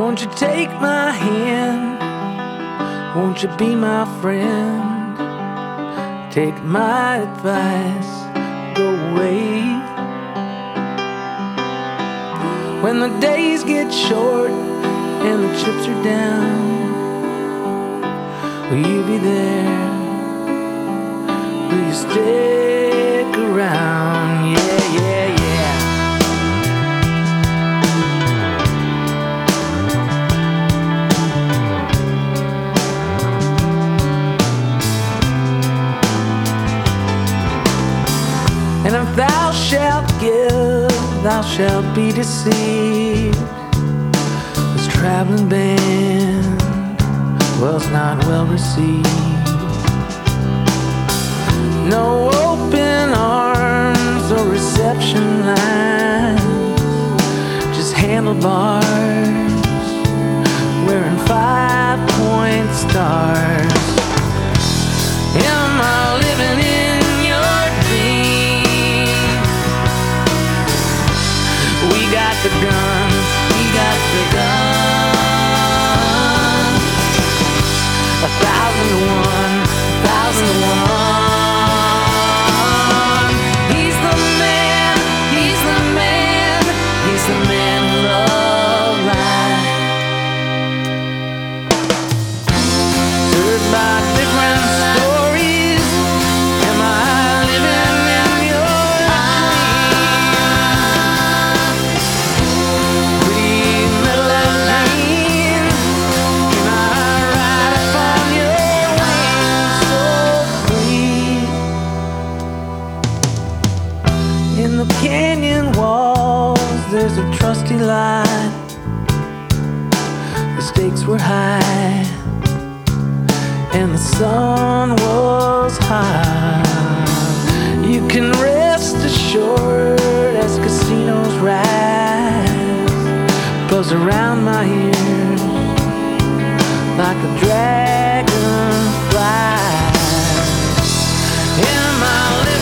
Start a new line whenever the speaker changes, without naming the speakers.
Won't you take my hand? Won't you be my friend? Take my advice, go away. When the days get short and the chips are down, will you be there? Will you stick around? Yeah, yeah, yeah. And if thou shalt give, thou shalt be deceived. This traveling band was not well received. No open arms or reception lines, just handlebars wearing 5-point stars. Am I living in your dream? We got the guns, we got the guns. 1,000 to 1, 1,000 to 1. In the canyon walls, there's a trusty light. The stakes were high, and the sun was high. You can rest assured as casinos rise, buzz around my ears like a dragonfly. Am I living?